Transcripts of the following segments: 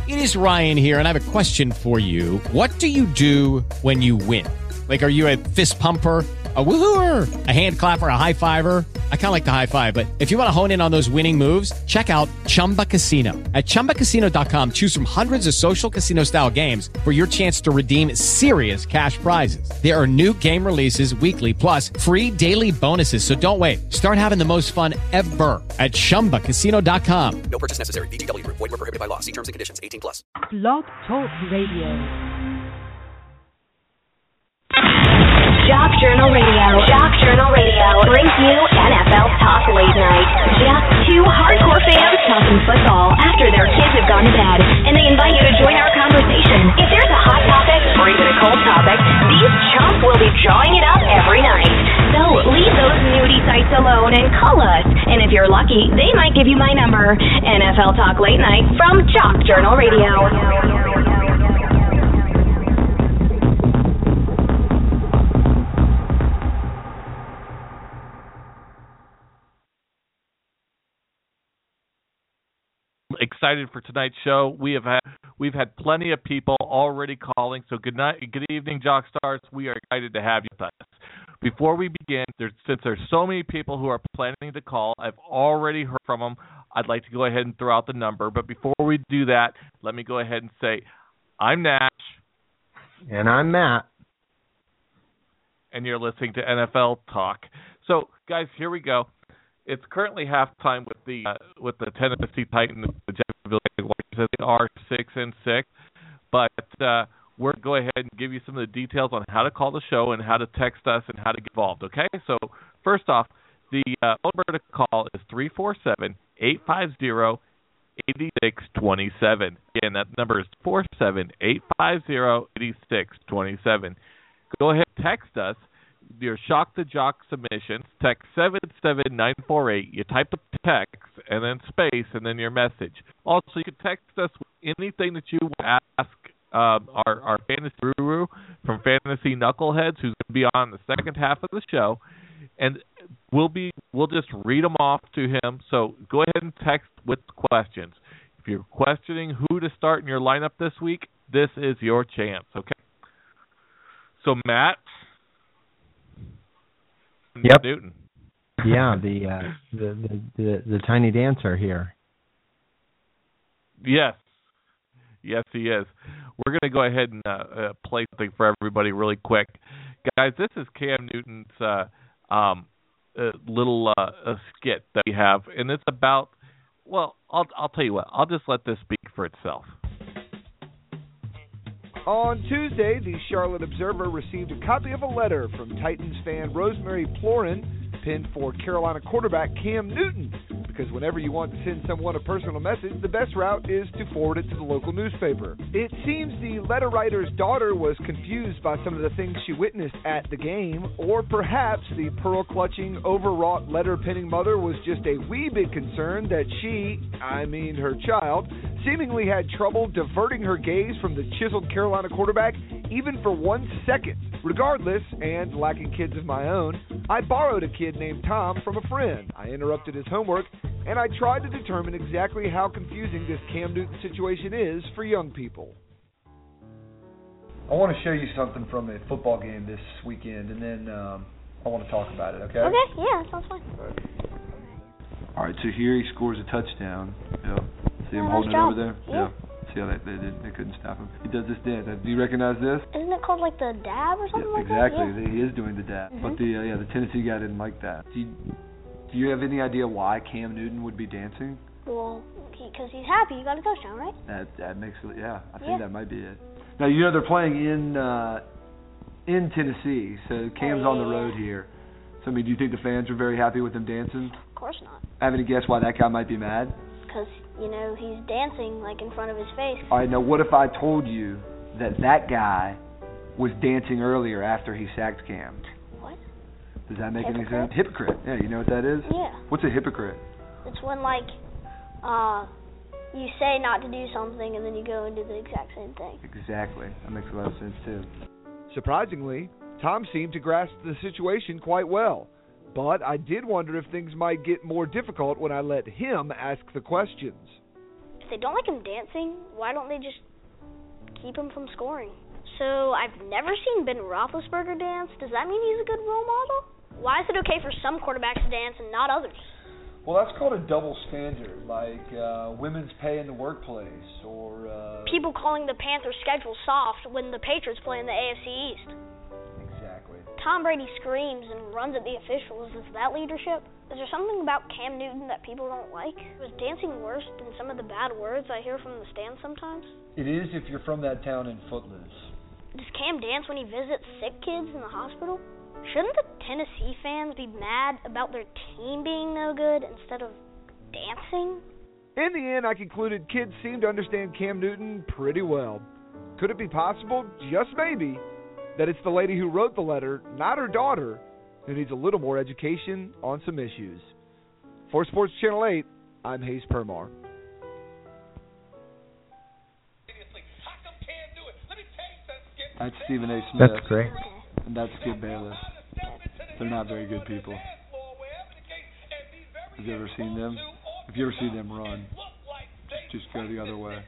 It is Ryan here, and I have a question for you. What do you do when you win? Like, are you a fist pumper, a woohooer, a hand clapper, a high fiver? I kind of like the high five, but if you want to hone in on those winning moves, check out Chumba Casino. At ChumbaCasino.com, choose from hundreds of social casino-style games for your chance to redeem serious cash prizes. There are new game releases weekly, plus free daily bonuses. So don't wait. Start having the most fun ever at ChumbaCasino.com. No purchase necessary. VGW Group. Void where prohibited by law. See terms and conditions. 18+. Blog Talk Radio. Jock Journal Radio. Jock Journal Radio brings you NFL Talk Late Night. Just two hardcore fans talking football after their kids have gone to bed, and they invite you to join our conversation. If there's a hot topic or even a cold topic, these chumps will be drawing it up every night. So leave those nudie sites alone and call us. And if you're lucky, they might give you my number. NFL Talk Late Night from Jock Journal Radio. Excited for tonight's show. We've had plenty of people already calling. So good evening, Jock Stars. We are excited to have you with us. Before we begin, since there's so many people who are planning to call, I've already heard from them. I'd like to go ahead and throw out the number. But before we do that, let me go ahead and say, I'm Nash. And I'm Matt. And you're listening to NFL Talk. So, guys, here we go. It's currently halftime with the Tennessee Titans. The Jacksonville Jaguars. They are 6-6, but we're going to go ahead and give you some of the details on how to call the show and how to text us and how to get involved. Okay, so first off, the number to call is 347-850-8627. Again, that number is 447-850-8627. Go ahead and text us your Shock the Jock submissions. Text 77948. You type the text and then space and then your message. Also, you can text us with anything that you ask our fantasy guru from Fantasy Knuckleheads, who's going to be on the second half of the show, and we'll just read them off to him. So go ahead and text with questions. If you're questioning who to start in your lineup this week, this is your chance. Okay. So Matt. Yep. Newton. Yeah, the tiny dancer here. Yes, he is. We're going to go ahead and play something for everybody really quick, guys. This is Cam Newton's little skit that we have, and it's about. Well, I'll tell you what. I'll just let this speak for itself. On Tuesday, the Charlotte Observer received a copy of a letter from Titans fan Rosemary Plorin, penned for Carolina quarterback Cam Newton, because whenever you want to send someone a personal message, the best route is to forward it to the local newspaper. It seems the letter writer's daughter was confused by some of the things she witnessed at the game, or perhaps the pearl-clutching, overwrought letter-penning mother was just a wee bit concerned that she, her child, seemingly had trouble diverting her gaze from the chiseled Carolina quarterback even for 1 second. Regardless, and lacking kids of my own, I borrowed a kid named Tom from a friend. I interrupted his homework, and I tried to determine exactly how confusing this Cam Newton situation is for young people. I want to show you something from a football game this weekend, and then I want to talk about it, okay? Okay, yeah, sounds fine. All right, so here he scores a touchdown. Yeah. See him holding it over there? Yeah. See how they couldn't stop him. He does this dance. Do you recognize this? Isn't it called like the dab or something like exactly. that? Exactly. He is doing the dab. Mm-hmm. But the Tennessee guy didn't like that. Do you have any idea why Cam Newton would be dancing? Well, because he's happy. He got a touchdown, right? That makes it. Yeah, I think that might be it. Now they're playing in Tennessee, so Cam's on the road here. So do you think the fans are very happy with him dancing? Of course not. Have any guess why that guy might be mad? Because he's dancing like in front of his face. All right, now what if I told you that guy was dancing earlier after he sacked Cam? What? Does that make any sense? Hypocrite. Yeah, you know what that is? Yeah. What's a hypocrite? It's when you say not to do something and then you go and do the exact same thing. Exactly. That makes a lot of sense too. Surprisingly, Tom seemed to grasp the situation quite well. But I did wonder if things might get more difficult when I let him ask the questions. If they don't like him dancing, why don't they just keep him from scoring? So I've never seen Ben Roethlisberger dance. Does that mean he's a good role model? Why is it okay for some quarterbacks to dance and not others? Well, that's called a double standard, like women's pay in the workplace, or people calling the Panthers' schedule soft when the Patriots play in the AFC East. Exactly. Tom Brady screams and runs at the officials. Is that leadership? Is there something about Cam Newton that people don't like? Was dancing worse than some of the bad words I hear from the stands sometimes? It is if you're from that town in Footloose. Does Cam dance when he visits sick kids in the hospital? Shouldn't the Tennessee fans be mad about their team being no good instead of dancing? In the end, I concluded kids seem to understand Cam Newton pretty well. Could it be possible, just maybe, that it's the lady who wrote the letter, not her daughter, who needs a little more education on some issues? For Sports Channel 8, I'm Hayes Permar. That's Stephen A. Smith. That's great. And that's Skip Bayless. They're not very good people. Have you ever seen them? If you ever see them run, just go the other way.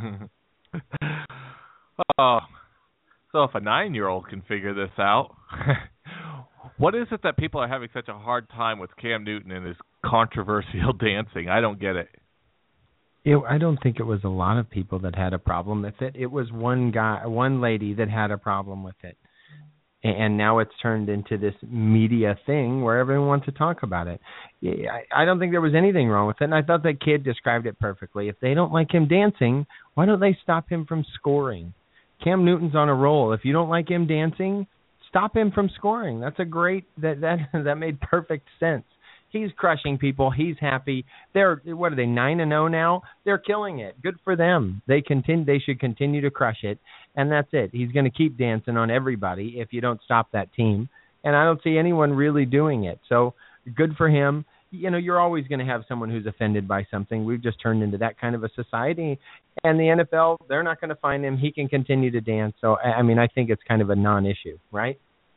Oh, so if a 9-year-old can figure this out, what is it that people are having such a hard time with Cam Newton and his controversial dancing? I don't get it. I don't think it was a lot of people that had a problem with it. It was one lady that had a problem with it. And now it's turned into this media thing where everyone wants to talk about it. I don't think there was anything wrong with it, and I thought that kid described it perfectly. If they don't like him dancing, why don't they stop him from scoring? Cam Newton's on a roll. If you don't like him dancing, stop him from scoring. That's a great that made perfect sense. He's crushing people. He's happy. They're 9-0 now? They're killing it. Good for them. They should continue to crush it, and that's it. He's going to keep dancing on everybody if you don't stop that team, and I don't see anyone really doing it. So good for him. You know, you're always going to have someone who's offended by something. We've just turned into that kind of a society, and the NFL, they're not going to find him. He can continue to dance. So, I mean, I think it's kind of a non-issue, right?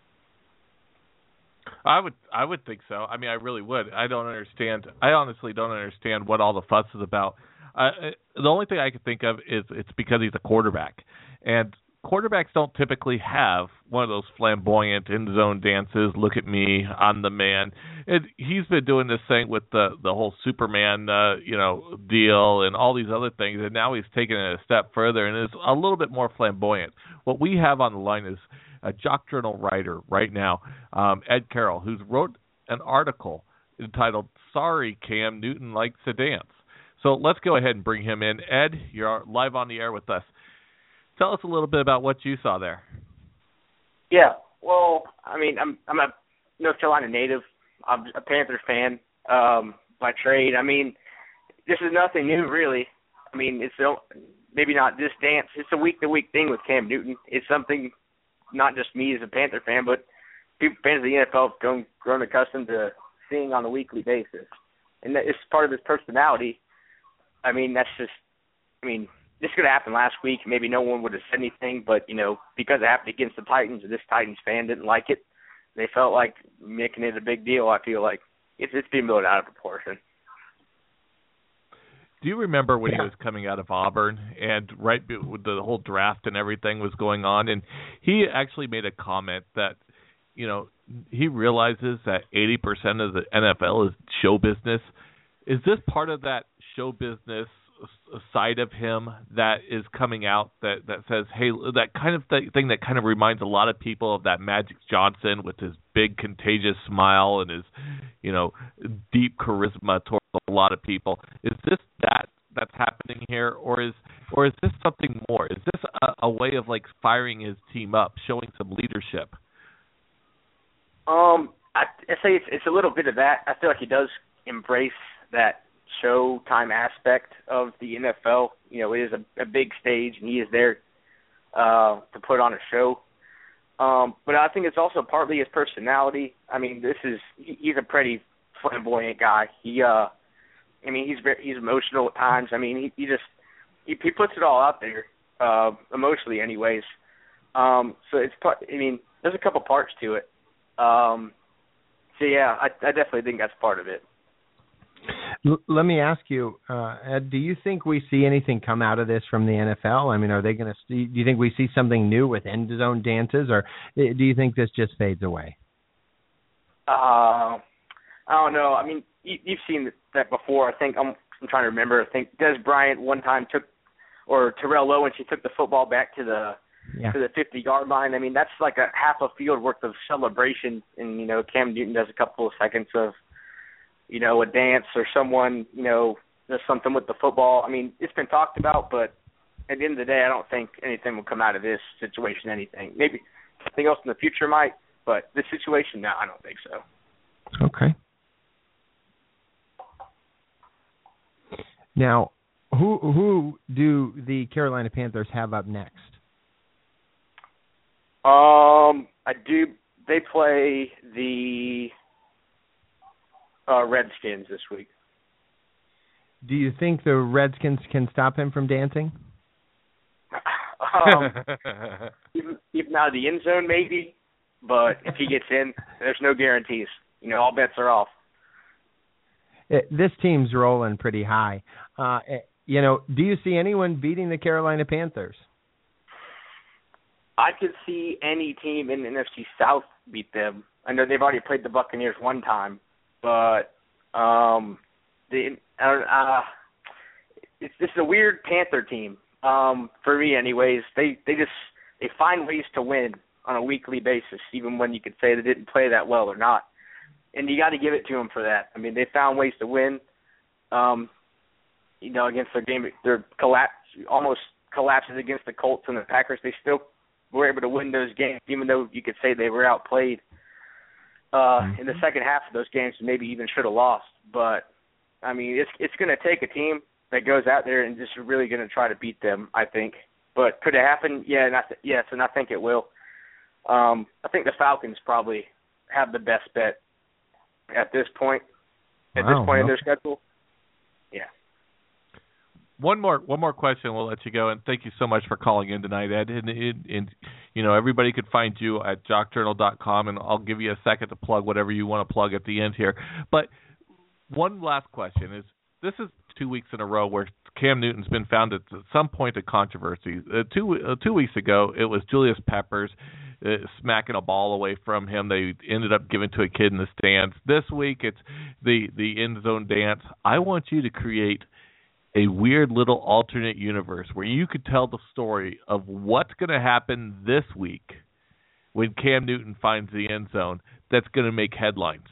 I would think so. I mean, I really would. I honestly don't understand what all the fuss is about. The only thing I can think of is it's because he's a quarterback. And quarterbacks don't typically have one of those flamboyant end-zone dances, look at me, I'm the man. He's been doing this thing with the whole Superman deal and all these other things, and now he's taken it a step further and is a little bit more flamboyant. What we have on the line is a Jock Journal writer right now, Ed Carroll, who's wrote an article entitled "Sorry, Cam Newton Likes to Dance." So let's go ahead and bring him in. Ed, you're live on the air with us. Tell us a little bit about what you saw there. Yeah, well, I mean, I'm a North Carolina native. I'm a Panthers fan by trade. I mean, this is nothing new, really. I mean, it's maybe not this dance. It's a week-to-week thing with Cam Newton. It's something not just me as a Panther fan, but fans of the NFL have grown accustomed to seeing on a weekly basis. And it's part of his personality. I mean, this could have happened last week. Maybe no one would have said anything, but, because it happened against the Titans and this Titans fan didn't like it, they felt like making it a big deal. I feel like it's being blown out of proportion. Do you remember when he was coming out of Auburn and right with the whole draft and everything was going on? And he actually made a comment that, he realizes that 80% of the NFL is show business. Is this part of that show business side of him that is coming out that says, hey, that kind of thing that kind of reminds a lot of people of that Magic Johnson with his big contagious smile and his, deep charisma towards a lot of people? Is this that's happening here, or is this something more? Is this a way of like firing his team up, showing some leadership? I say it's a little bit of that. I feel like he does embrace that showtime aspect of the NFL. It is a big stage, and he is there to put on a show. But I think it's also partly his personality. I mean, he's a pretty flamboyant guy. He's emotional at times. I mean, he puts it all out there, emotionally, anyways. So there's a couple parts to it. So yeah, I definitely think that's part of it. Let me ask you, Ed, do you think we see anything come out of this from the NFL? I mean, are they going to? Do you think we see something new with end zone dances, or do you think this just fades away? I don't know. I mean, you've seen that before. I think I'm trying to remember. I think Des Bryant one time or Terrell Owens, he took the football back to the 50-yard line. I mean, that's like a half a field worth of celebration, and Cam Newton does a couple of seconds of a dance, or someone does something with the football. I mean, it's been talked about, but at the end of the day, I don't think anything will come out of this situation. Anything, maybe something else in the future might, but this situation, no, I don't think so. Okay. Now, who do the Carolina Panthers have up next? They play the Redskins this week. Do you think the Redskins can stop him from dancing? Even out of the end zone, maybe. But if he gets in, there's no guarantees. All bets are off. This team's rolling pretty high. Do you see anyone beating the Carolina Panthers? I could see any team in the NFC South beat them. I know they've already played the Buccaneers one time, but this is a weird Panther team for me, anyways. They find ways to win on a weekly basis, even when you could say they didn't play that well or not. And you got to give it to them for that. I mean, they found ways to win. Against their game, their almost collapses against the Colts and the Packers. They still were able to win those games, even though you could say they were outplayed in the second half of those games, and maybe even should have lost. But I mean, it's going to take a team that goes out there and just really going to try to beat them, I think. But could it happen? Yeah, yes, and I think it will. I think the Falcons probably have the best bet at this point. In their schedule. Yeah. One more question. We'll let you go, and thank you so much for calling in tonight, Ed. And everybody could find you at jockjournal.com, and I'll give you a second to plug whatever you want to plug at the end here. But one last question is: this is 2 weeks in a row where Cam Newton's been found at some point of controversy. 2 weeks ago, it was Julius Peppers smacking a ball away from him. They ended up giving to a kid in the stands. This week, it's the end zone dance. I want you to create a weird little alternate universe where you could tell the story of what's going to happen this week when Cam Newton finds the end zone that's going to make headlines.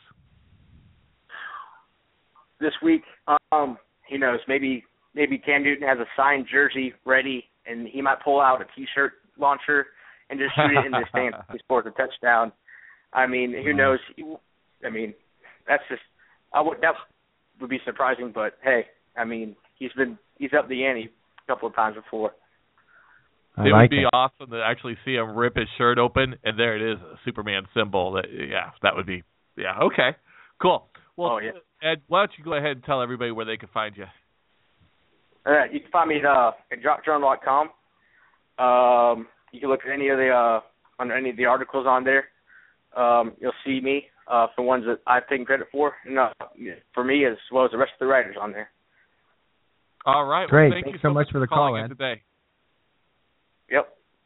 This week, who knows, maybe Cam Newton has a signed jersey ready, and he might pull out a T-shirt launcher and just shoot it in the stands if he scores a touchdown. I mean, who knows? I mean, that would be surprising, but hey, I mean, he's up the ante a couple of times before. It would be awesome to actually see him rip his shirt open, and there it is, a Superman symbol. That would be, okay, cool. Well, Ed, why don't you go ahead and tell everybody where they can find you? All right, you can find me at dropjournal.com. You can look at any of the articles on there. You'll see me for ones that I've taken credit for, and for me as well as the rest of the writers on there. All right. Great. Well, thank you so much for the call, Ed. Today. Yep.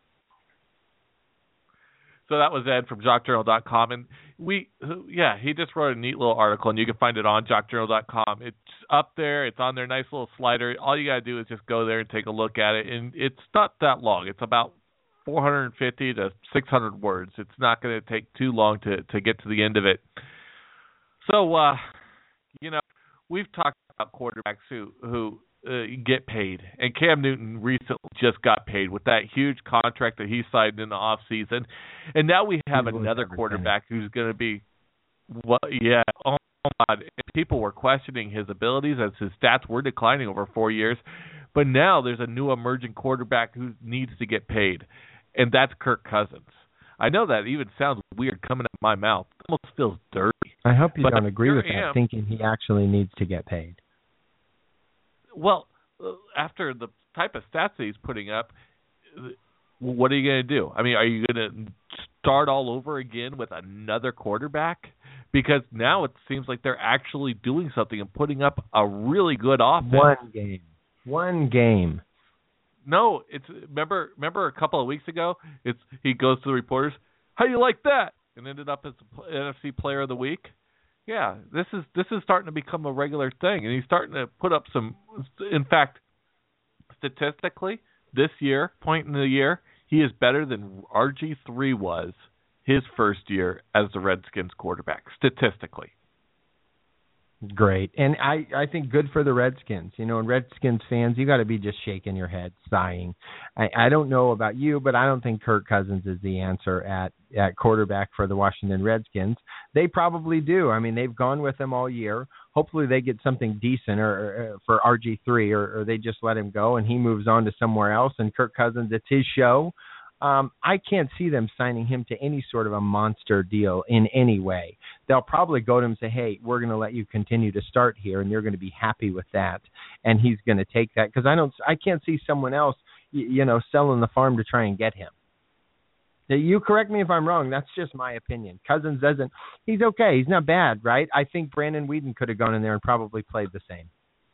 So that was Ed from jockjournal.com, and he just wrote a neat little article, and you can find it on jockjournal.com. It's up there. It's on their nice little slider. All you got to do is just go there and take a look at it, and it's not that long. It's about 450 to 600 words. It's not going to take too long to get to the end of it. So, we've talked about quarterbacks who get paid, and Cam Newton recently just got paid with that huge contract that he signed in the off season, and now we have another quarterback who's going to be, oh my God, people were questioning his abilities as his stats were declining over 4 years, but now there's a new emerging quarterback who needs to get paid, and that's Kirk Cousins. I know that even sounds weird coming out of my mouth. It almost feels dirty. I hope you don't agree with that, thinking he actually needs to get paid. Well, after the type of stats that he's putting up, what are you going to do? I mean, are you going to start all over again with another quarterback? because now it seems like they're actually doing something and putting up a really good offense. One game. No, it's remember a couple of weeks ago, he goes to the reporters, "How you like that?" and ended up as NFC Player of the Week. Yeah, this is starting to become a regular thing, and he's starting to put up some. In fact, statistically, this year, point in the year, he is better than RG3 was his first year as the Redskins quarterback, statistically. Great. And I think good for the Redskins. You know, and Redskins fans, you got to be just shaking your head, sighing. I don't know about you, but I don't think Kirk Cousins is the answer at quarterback for the Washington Redskins. They probably do. I mean, they've gone with him all year. Hopefully they get something decent or for RG3 or they just let him go and he moves on to somewhere else. And Kirk Cousins, it's his show. I can't see them signing him to any sort of a monster deal in any way. They'll probably go to him and say, hey, we're going to let you continue to start here, and you're going to be happy with that. And he's going to take that because I can't see someone else, selling the farm to try and get him. Now, you correct me if I'm wrong. That's just my opinion. Cousins he's okay. He's not bad, right? I think Brandon Weeden could have gone in there and probably played the same.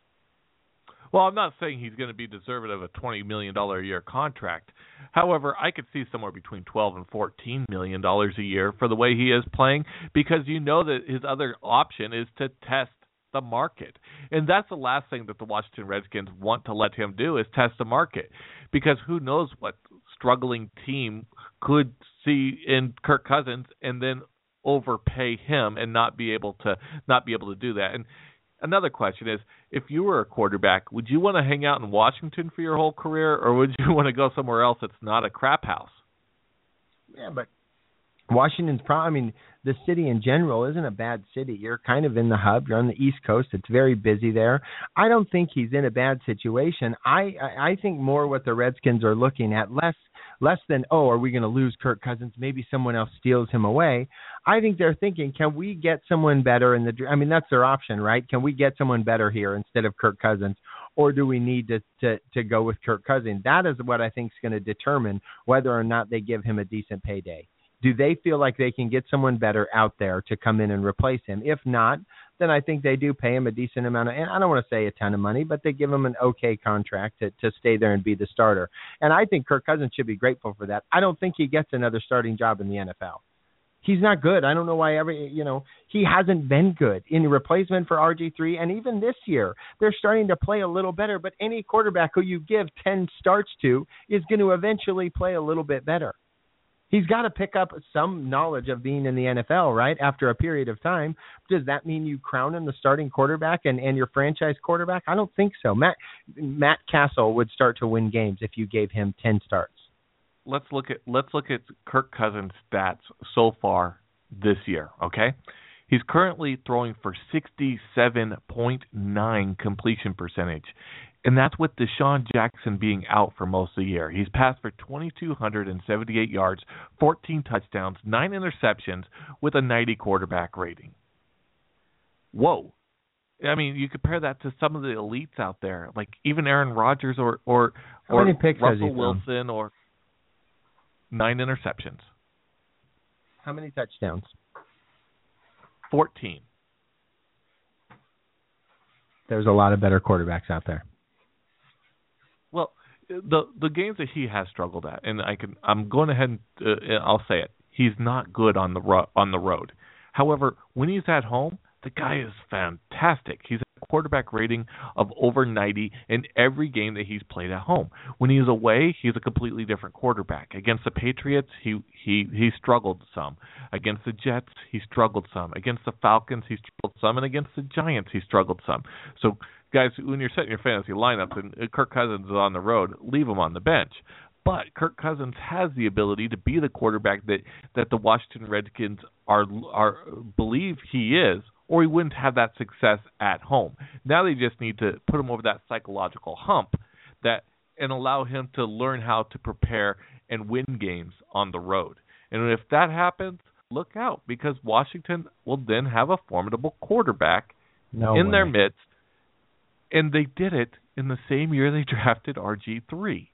Well, I'm not saying he's going to be deserving of a $20 million a year contract. However, I could see somewhere between $12 and $14 million a year for the way he is playing because you know that his other option is to test the market. And that's the last thing that the Washington Redskins want to let him do is test the market because who knows what struggling team could see in Kirk Cousins and then overpay him and not be able to do that. And another question is, if you were a quarterback, would you want to hang out in Washington for your whole career, or would you want to go somewhere else that's not a crap house? Yeah, but Washington's the city in general isn't a bad city. You're kind of in the hub. You're on the East Coast. It's very busy there. I don't think he's in a bad situation. I think more what the Redskins are looking at, less than, are we going to lose Kirk Cousins? Maybe someone else steals him away. I think they're thinking, can we get someone better that's their option, right? Can we get someone better here instead of Kirk Cousins? Or do we need to go with Kirk Cousins? That is what I think is going to determine whether or not they give him a decent payday. Do they feel like they can get someone better out there to come in and replace him? If not, then I think they do pay him a decent amount and I don't want to say a ton of money, but they give him an okay contract to stay there and be the starter. And I think Kirk Cousins should be grateful for that. I don't think he gets another starting job in the NFL. He's not good. I don't know why he hasn't been good in replacement for RG3. And even this year, they're starting to play a little better. But any quarterback who you give 10 starts to is going to eventually play a little bit better. He's got to pick up some knowledge of being in the NFL, right, after a period of time. Does that mean you crown him the starting quarterback and your franchise quarterback? I don't think so. Matt Castle would start to win games if you gave him 10 starts. Let's look at Kirk Cousins' stats so far this year, okay? He's currently throwing for 67.9 completion percentage. And that's with Deshaun Jackson being out for most of the year. He's passed for 2,278 yards, 14 touchdowns, 9 interceptions with a 90 quarterback rating. Whoa. I mean, you compare that to some of the elites out there, like even Aaron Rodgers or Russell Wilson or 9 interceptions. How many touchdowns? 14. There's a lot of better quarterbacks out there. Well, the games that he has struggled at, and I'm going ahead and I'll say it. He's not good on the road. However, when he's at home, the guy is fantastic. He's a quarterback rating of over 90 in every game that he's played at home. When he's away, he's a completely different quarterback. Against the Patriots, he struggled some. Against the Jets, he struggled some. Against the Falcons, he struggled some. And against the Giants, he struggled some. So, guys, when you're setting your fantasy lineups and Kirk Cousins is on the road, leave him on the bench. But Kirk Cousins has the ability to be the quarterback that the Washington Redskins are believe he is, or he wouldn't have that success at home. Now they just need to put him over that psychological hump and allow him to learn how to prepare and win games on the road. And if that happens, look out, because Washington will then have a formidable quarterback their midst. And they did it in the same year they drafted RG3.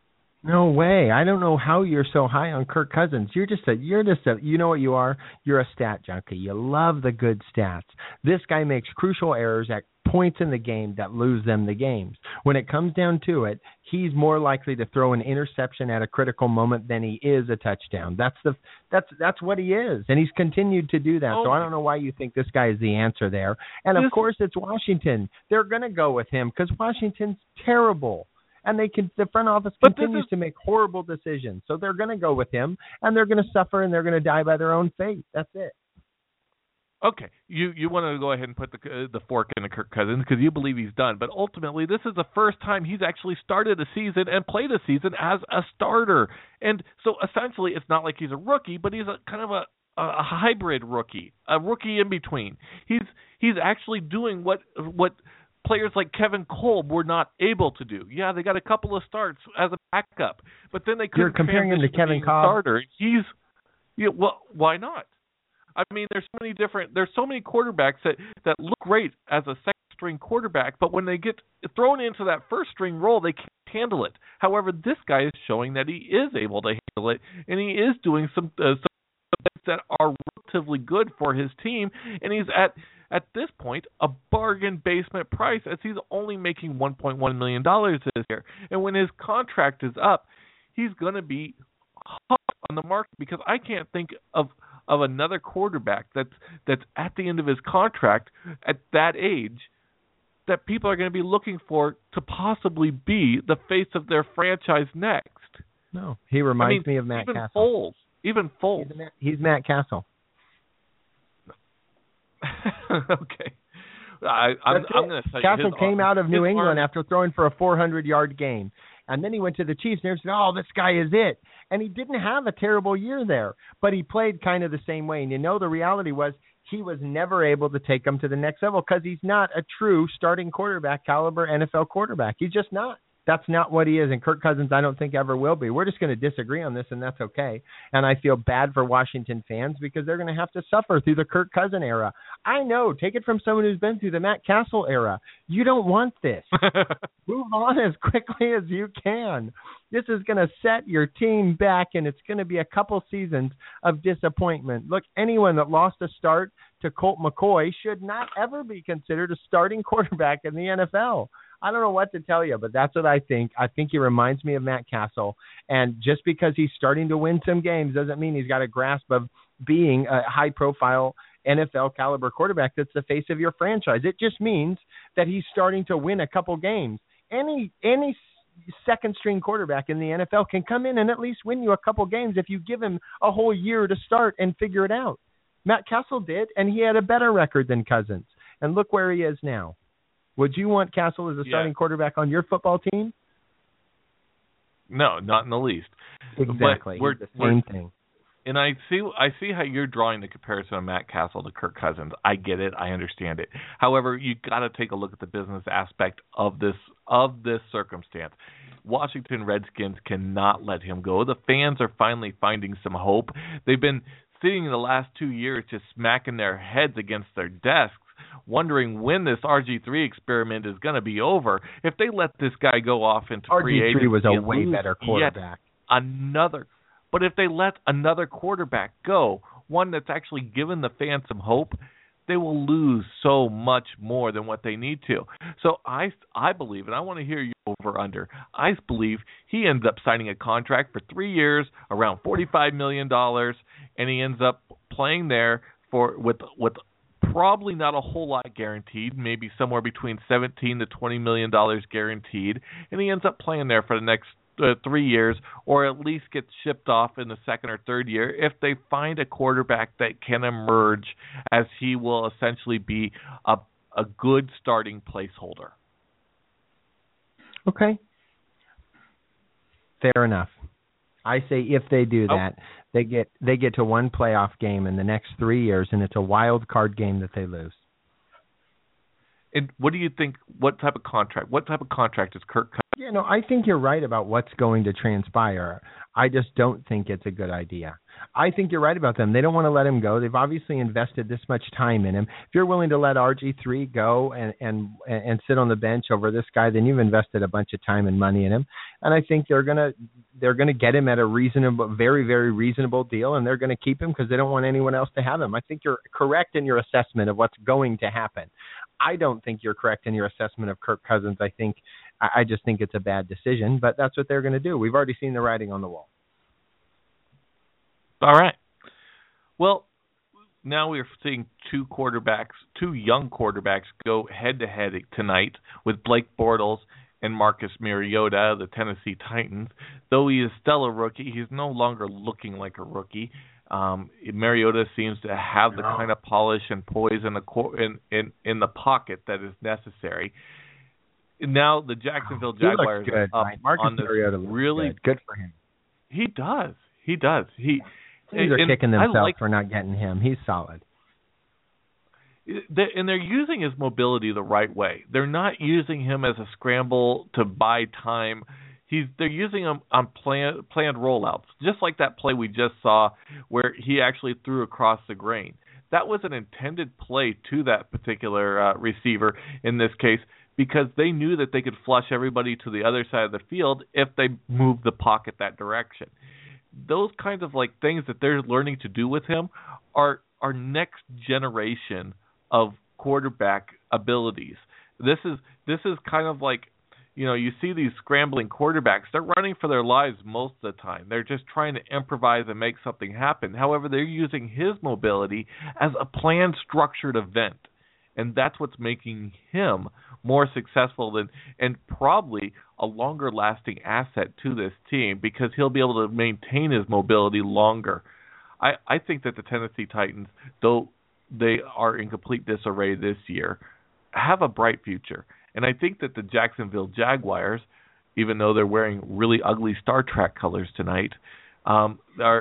No way. I don't know how you're so high on Kirk Cousins. You're just a you know what you are? You're a stat junkie. You love the good stats. This guy makes crucial errors at points in the game that lose them the games. When it comes down to it, he's more likely to throw an interception at a critical moment than he is a touchdown. That's what he is, and he's continued to do that. So I don't know why you think this guy is the answer there. And of course, it's Washington. They're going to go with him because Washington's terrible. And the front office continues to make horrible decisions. So they're going to go with him, and they're going to suffer, and they're going to die by their own fate. That's it. Okay, you want to go ahead and put the fork in the Kirk Cousins because you believe he's done. But ultimately, this is the first time he's actually started a season and played a season as a starter. And so essentially, it's not like he's a rookie, but he's kind of a hybrid rookie, a rookie in between. He's actually doing what players like Kevin Kolb were not able to do. Yeah, they got a couple of starts as a backup, but then they couldn't. You're comparing him to Kevin Kolb. Starter. Well, why not? I mean, there's so many quarterbacks that look great as a second string quarterback, but when they get thrown into that first string role, they can't handle it. However, this guy is showing that he is able to handle it, and he is doing some things that are relatively good for his team, and he's at this point a bargain basement price, as he's only making $1.1 million this year. And when his contract is up, he's going to be hot on the market because I can't think of another quarterback that's at the end of his contract at that age that people are going to be looking for to possibly be the face of their franchise next. No, he reminds me of Matt Castle. Even Foles. He's Matt Castle. Okay. I'm going to say Castle came out of New England after throwing for a 400-yard game. And then he went to the Chiefs, and they said, oh, this guy is it. And he didn't have a terrible year there, but he played kind of the same way. And the reality was he was never able to take them to the next level because he's not a true starting quarterback caliber NFL quarterback. He's just not. That's not what he is, and Kirk Cousins I don't think ever will be. We're just going to disagree on this, and that's okay. And I feel bad for Washington fans because they're going to have to suffer through the Kirk Cousins era. I know. Take it from someone who's been through the Matt Castle era. You don't want this. Move on as quickly as you can. This is going to set your team back, and it's going to be a couple seasons of disappointment. Look, anyone that lost a start to Colt McCoy should not ever be considered a starting quarterback in the NFL. I don't know what to tell you, but that's what I think. I think he reminds me of Matt Castle. And just because he's starting to win some games doesn't mean he's got a grasp of being a high-profile NFL caliber quarterback that's the face of your franchise. It just means that he's starting to win a couple games. Any second-string quarterback in the NFL can come in and at least win you a couple games if you give him a whole year to start and figure it out. Matt Castle did, and he had a better record than Cousins. And look where he is now. Would you want Castle as a starting quarterback on your football team? No, not in the least. Exactly. We're the same thing. And I see how you're drawing the comparison of Matt Castle to Kirk Cousins. I get it. I understand it. However, you got to take a look at the business aspect of this circumstance. Washington Redskins cannot let him go. The fans are finally finding some hope. They've been sitting in the last 2 years just smacking their heads against their desks, wondering when this RG3 experiment is going to be over. If they let this guy go off into free agency, RG3 was a way better quarterback. But if they let another quarterback go, one that's actually given the fans some hope, they will lose so much more than what they need to. So I believe, and I want to hear you over under, I believe he ends up signing a contract for 3 years, around $45 million, and he ends up playing there with probably not a whole lot guaranteed, maybe somewhere between $17 to $20 million guaranteed, and he ends up playing there for the next 3 years, or at least gets shipped off in the second or third year if they find a quarterback that can emerge, as he will essentially be a good starting placeholder. Okay. Fair enough. I say if they do that, they get to one playoff game in the next 3 years, and it's a wild card game that they lose. And what do you think? What type of contract is Kirk? Yeah, I think you're right about what's going to transpire. I just don't think it's a good idea. I think you're right about them. They don't want to let him go. They've obviously invested this much time in him. If you're willing to let RG3 go and sit on the bench over this guy, then you've invested a bunch of time and money in him. And I think they're gonna get him at a reasonable, very, very reasonable deal, and they're going to keep him because they don't want anyone else to have him. I think you're correct in your assessment of what's going to happen. I don't think you're correct in your assessment of Kirk Cousins. I just think it's a bad decision, but that's what they're going to do. We've already seen the writing on the wall. All right. Well, now we're seeing two young quarterbacks go head-to-head tonight with Blake Bortles and Marcus Mariota, the Tennessee Titans. Though he is still a rookie, he's no longer looking like a rookie. Mariota seems to have the kind of polish and poise in the pocket that is necessary. Now the Jacksonville Jaguars are up Marcus on this Mariota really good for him. He does. Teams are kicking themselves for not getting him. He's solid. And they're using his mobility the right way. They're not using him as a scramble to buy time. They're using him on planned rollouts, just like that play we just saw where he actually threw across the grain. That was an intended play to that particular receiver in this case because they knew that they could flush everybody to the other side of the field if they moved the pocket that direction. Those kinds of things that they're learning to do with him are next generation of quarterback abilities. This is kind of like, you see these scrambling quarterbacks. They're running for their lives most of the time. They're just trying to improvise and make something happen. However, they're using his mobility as a planned, structured event. And that's what's making him more successful and probably a longer-lasting asset to this team because he'll be able to maintain his mobility longer. I think that the Tennessee Titans, though they are in complete disarray this year, have a bright future. And I think that the Jacksonville Jaguars, even though they're wearing really ugly Star Trek colors tonight, have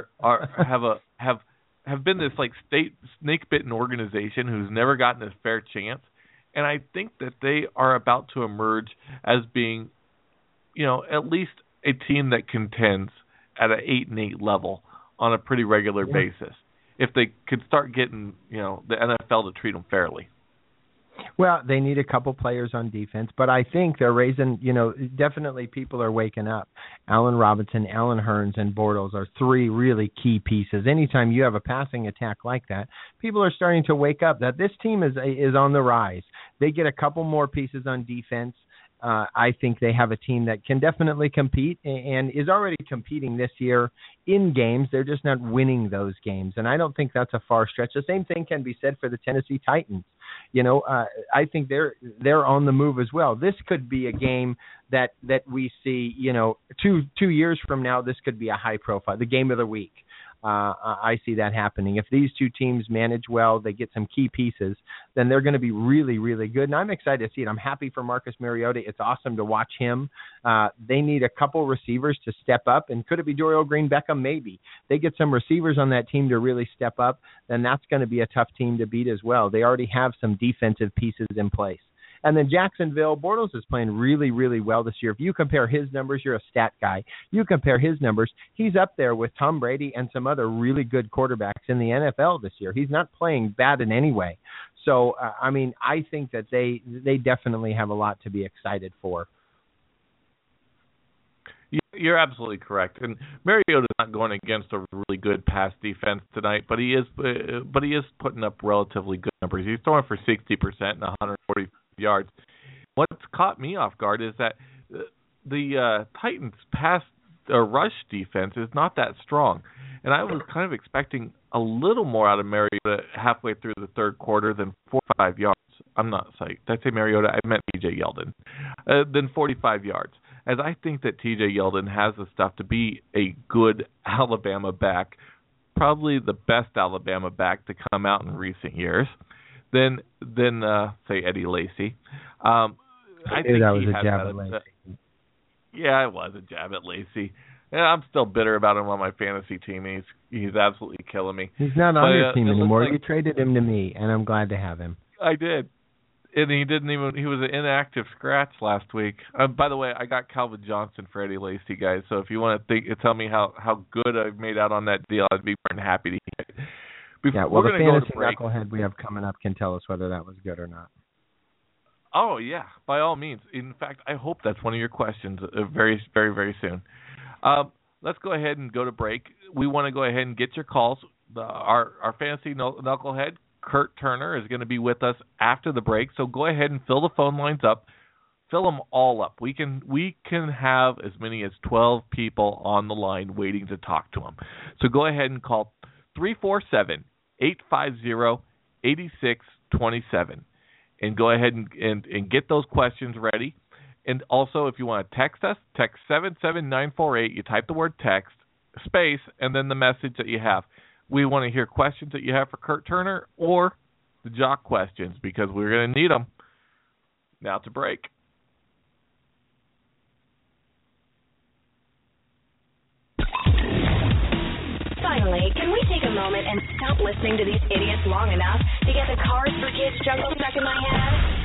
been this snake-bitten organization who's never gotten a fair chance. And I think that they are about to emerge as being, at least a team that contends at an 8-8 level on a pretty regular basis. If they could start getting, the NFL to treat them fairly. Well, they need a couple players on defense, but I think they're raising, definitely people are waking up. Allen Robinson, Allen Hurns, and Bortles are three really key pieces. Anytime you have a passing attack like that, people are starting to wake up that this team is on the rise. They get a couple more pieces on defense. I think they have a team that can definitely compete and is already competing this year in games. They're just not winning those games, and I don't think that's a far stretch. The same thing can be said for the Tennessee Titans. I think they're on the move as well. This could be a game that we see, 2 years from now. This could be a high profile, the game of the week. I see that happening. If these two teams manage well, they get some key pieces, then they're going to be really, really good. And I'm excited to see it. I'm happy for Marcus Mariota. It's awesome to watch him. They need a couple receivers to step up. And could it be Dorial Green-Beckham? Maybe. They get some receivers on that team to really step up, then that's going to be a tough team to beat as well. They already have some defensive pieces in place. And then Jacksonville, Bortles is playing really, really well this year. If you compare his numbers, you're a stat guy. You compare his numbers, he's up there with Tom Brady and some other really good quarterbacks in the NFL this year. He's not playing bad in any way. So, I think that they definitely have a lot to be excited for. You're absolutely correct. And Mariota's not going against a really good pass defense tonight, but he is putting up relatively good numbers. He's throwing for 60% and 140 yards. What's caught me off guard is that the Titans' pass rush defense is not that strong, and I was kind of expecting a little more out of Mariota halfway through the third quarter than 45 yards. I'm not sorry. Did I say Mariota? I meant T.J. Yeldon. Than 45 yards, as I think that T.J. Yeldon has the stuff to be a good Alabama back, probably the best Alabama back to come out in recent years. Then say Eddie Lacy. I think that was a jab at Lacy. Yeah, it was a jab at Lacy. Yeah, I'm still bitter about him on my fantasy team. He's absolutely killing me. He's not on your team anymore. You traded him to me, and I'm glad to have him. I did. And he was an inactive scratch last week. By the way, I got Calvin Johnson for Eddie Lacy, guys. So if you want to tell me how good I've made out on that deal, I'd be more than happy to hear it. Well, the fantasy knucklehead we have coming up can tell us whether that was good or not. Oh, yeah, by all means. In fact, I hope that's one of your questions very, very, very soon. Let's go ahead and go to break. We want to go ahead and get your calls. Our fantasy knucklehead, Kurt Turner, is going to be with us after the break. So go ahead and fill the phone lines up. Fill them all up. We can have as many as 12 people on the line waiting to talk to them. So go ahead and call 347-850-8627 and go ahead and get those questions ready. And also, if you want to text us, text 77948. You type the word text, space, and then the message that you have. We want to hear questions that you have for Kurt Turner or the Jock questions because we're going to need them. Now to break. Finally, can we take a moment and stop listening to these idiots long enough to get the Cars for Kids jungle stuck in my head?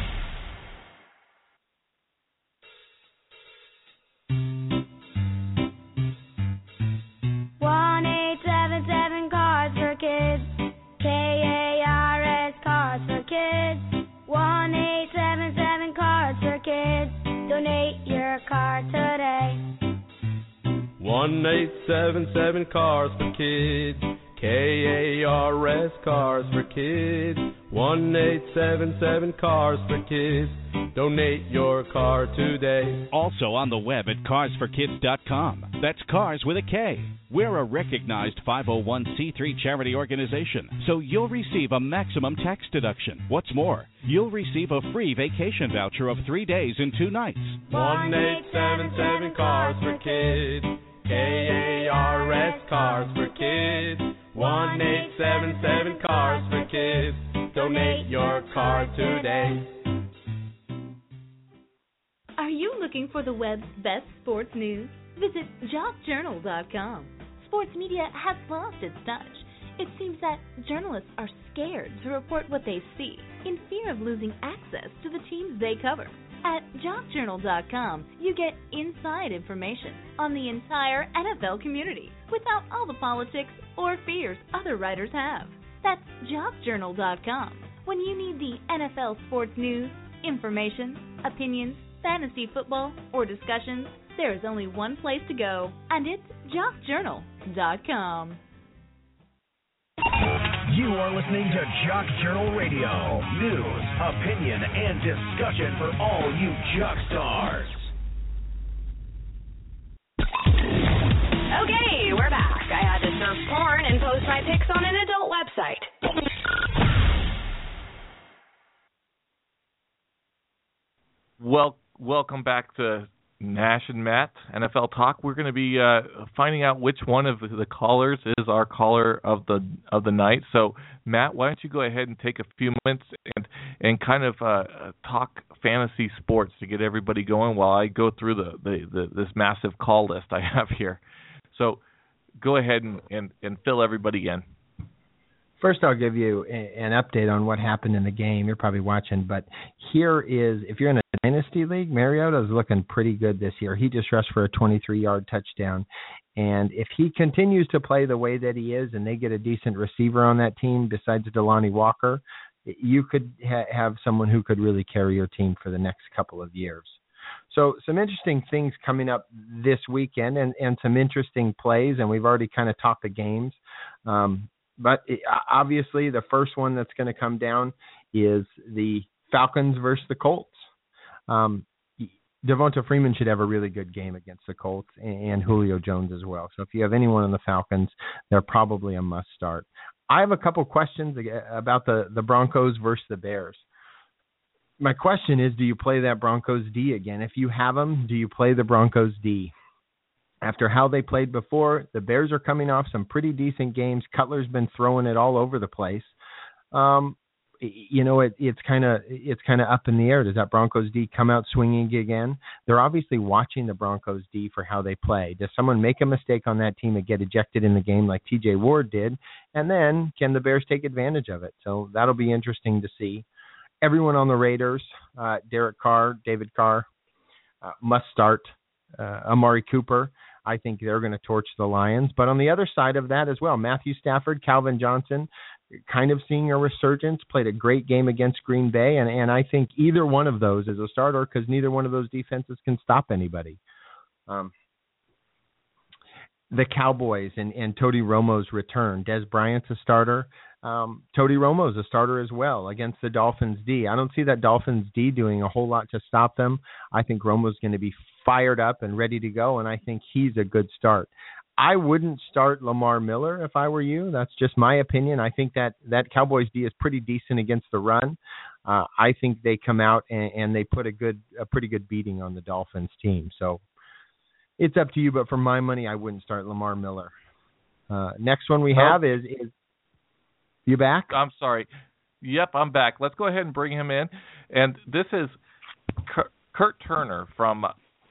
1-877 Cars for Kids. KARS Cars for Kids. 1-877 Cars for Kids. Donate your car today. 1-877 Cars for Kids. KARS Cars for Kids. 1-877 Cars for Kids. Donate your car today. Also on the web at carsforkids.com. That's Cars with a K. We're a recognized 501c3 charity organization, so you'll receive a maximum tax deduction. What's more, you'll receive a free vacation voucher of 3 days and 2 nights. 1-877 Cars for Kids. KARS Cars for Kids. 1-877 Cars for Kids. Donate your car today. Are you looking for the web's best sports news? Visit JockJournal.com. Sports media has lost its touch. It seems that journalists are scared to report what they see in fear of losing access to the teams they cover. At JockJournal.com, you get inside information on the entire NFL community without all the politics or fears other writers have. That's JockJournal.com. When you need the NFL sports news, information, opinions, fantasy football, or discussions, there is only one place to go, and it's JockJournal.com. You are listening to Jock Journal Radio. News, opinion, and discussion for all you Jock stars. Okay, we're back. I had to surf porn and post my pics on an adult website. Welcome back to Nash and Matt, NFL Talk. We're going to be finding out which one of the callers is our caller of the night. So, Matt, why don't you go ahead and take a few minutes and kind of talk fantasy sports to get everybody going while I go through this massive call list I have here. So, go ahead and fill everybody in. First, I'll give you an update on what happened in the game. You're probably watching, but here is, if you're in a Dynasty League, Mariota's looking pretty good this year. He just rushed for a 23-yard touchdown, and if he continues to play the way that he is and they get a decent receiver on that team besides Delanie Walker, you could have someone who could really carry your team for the next couple of years. So some interesting things coming up this weekend and some interesting plays, and we've already kind of talked the games. But obviously the first one that's going to come down is the Falcons versus the Colts. Devonta Freeman should have a really good game against the Colts and Julio Jones as well. So if you have anyone on the Falcons, they're probably a must start. I have a couple questions about the Broncos versus the Bears. My question is, do you play that Broncos D again? If you have them, do you play the Broncos D? After how they played before, the Bears are coming off some pretty decent games. Cutler's been throwing it all over the place. It's kind of up in the air. Does that Broncos D come out swinging again? They're obviously watching the Broncos D for how they play. Does someone make a mistake on that team and get ejected in the game like T.J. Ward did? And then can the Bears take advantage of it? So that'll be interesting to see. everyone on the Raiders, Derek Carr, David Carr, must start. Amari Cooper, I think they're going to torch the Lions. But on the other side of that as well, Matthew Stafford, Calvin Johnson, kind of seeing a resurgence, played a great game against Green Bay. And I think either one of those is a starter because neither one of those defenses can stop anybody. The Cowboys and Tony Romo's return. Des Bryant's a starter. Tony Romo's a starter as well against the Dolphins D. I don't see that Dolphins D doing a whole lot to stop them. I think Romo's going to be fired up and ready to go, and I think he's a good start. I wouldn't start Lamar Miller if I were you. That's just my opinion. I think that Cowboys D is pretty decent against the run. I think they come out and they put a pretty good beating on the Dolphins team. So it's up to you, but for my money, I wouldn't start Lamar Miller. Next one we have is you back? I'm sorry. Yep, I'm back. Let's go ahead and bring him in. And this is Kurt Turner from